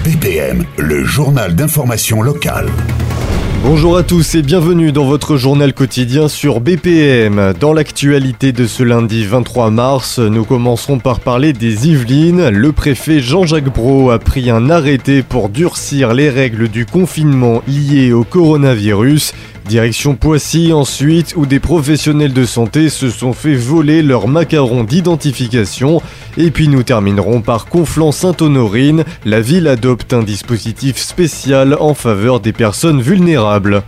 BPM, le journal d'information locale. Bonjour à tous et bienvenue dans votre journal quotidien sur BPM. Dans l'actualité de ce lundi 23 mars, nous commencerons par parler des Yvelines. Le préfet Jean-Jacques Brault a pris un arrêté pour durcir les règles du confinement liées au coronavirus. Direction Poissy ensuite, où des professionnels de santé se sont fait voler leurs macarons d'identification. Et puis nous terminerons par Conflans-Sainte-Honorine. La ville adopte un dispositif spécial en faveur des personnes vulnérables.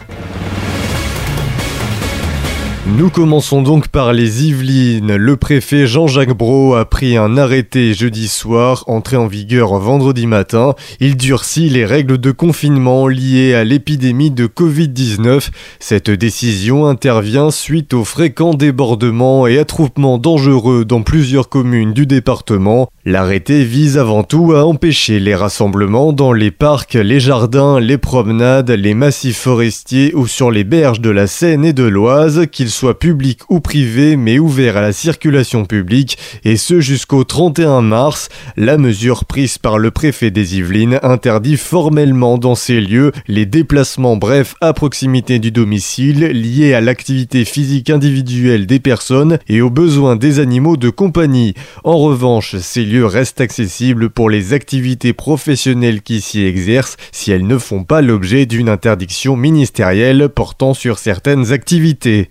Nous commençons donc par les Yvelines. Le préfet Jean-Jacques Brault a pris un arrêté jeudi soir, entré en vigueur vendredi matin. Il durcit les règles de confinement liées à l'épidémie de Covid-19. Cette décision intervient suite aux fréquents débordements et attroupements dangereux dans plusieurs communes du département. L'arrêté vise avant tout à empêcher les rassemblements dans les parcs, les jardins, les promenades, les massifs forestiers ou sur les berges de la Seine et de l'Oise, qu'ils soient publics ou privés mais ouverts à la circulation publique, et ce jusqu'au 31 mars. La mesure prise par le préfet des Yvelines interdit formellement dans ces lieux les déplacements brefs à proximité du domicile liés à l'activité physique individuelle des personnes et aux besoins des animaux de compagnie. En revanche, ces lieux restent accessibles pour les activités professionnelles qui s'y exercent si elles ne font pas l'objet d'une interdiction ministérielle portant sur certaines activités.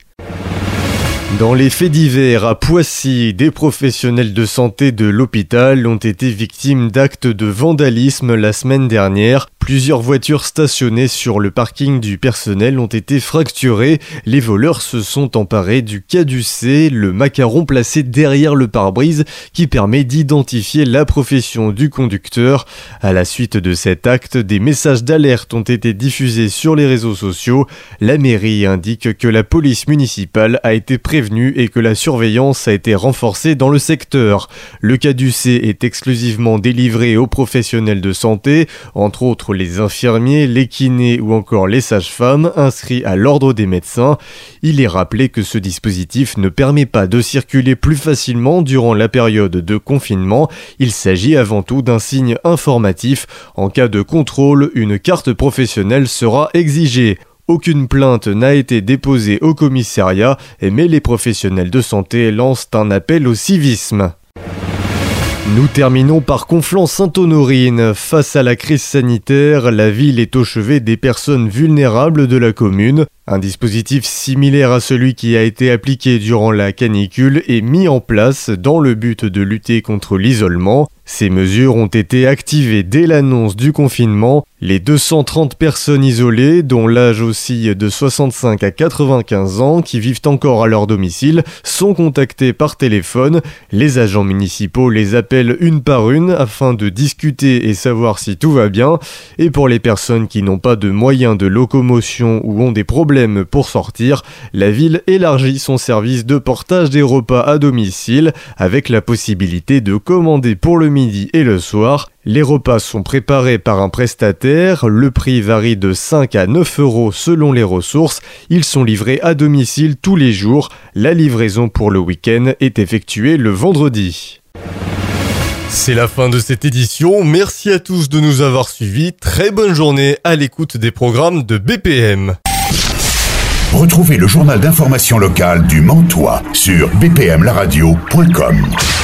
Dans les faits divers, à Poissy, des professionnels de santé de l'hôpital ont été victimes d'actes de vandalisme la semaine dernière. Plusieurs voitures stationnées sur le parking du personnel ont été fracturées. Les voleurs se sont emparés du caducée, le macaron placé derrière le pare-brise qui permet d'identifier la profession du conducteur. À la suite de cet acte, des messages d'alerte ont été diffusés sur les réseaux sociaux. La mairie indique que la police municipale a été prévenue et que la surveillance a été renforcée dans le secteur. Le caducée est exclusivement délivré aux professionnels de santé, entre autres les infirmiers, les kinés ou encore les sages-femmes inscrits à l'ordre des médecins. Il est rappelé que ce dispositif ne permet pas de circuler plus facilement durant la période de confinement. Il s'agit avant tout d'un signe informatif. En cas de contrôle, une carte professionnelle sera exigée. Aucune plainte n'a été déposée au commissariat, mais les professionnels de santé lancent un appel au civisme. Nous terminons par Conflans-Sainte-Honorine. Face à la crise sanitaire, la ville est au chevet des personnes vulnérables de la commune. Un dispositif similaire à celui qui a été appliqué durant la canicule est mis en place dans le but de lutter contre l'isolement. Ces mesures ont été activées dès l'annonce du confinement. Les 230 personnes isolées, dont l'âge oscille de 65 à 95 ans, qui vivent encore à leur domicile, sont contactées par téléphone. Les agents municipaux les appellent une par une afin de discuter et savoir si tout va bien. Et pour les personnes qui n'ont pas de moyens de locomotion ou ont des problèmes pour sortir, la ville élargit son service de portage des repas à domicile avec la possibilité de commander pour le midi et le soir. Les repas sont préparés par un prestataire, le prix varie de 5 à 9 € selon les ressources. Ils sont livrés à domicile tous les jours. La livraison pour le week-end est effectuée le vendredi. C'est la fin de cette édition, merci à tous de nous avoir suivis, très bonne journée à l'écoute des programmes de BPM. Retrouvez le journal d'information locale du Mantois sur bpmlaradio.com.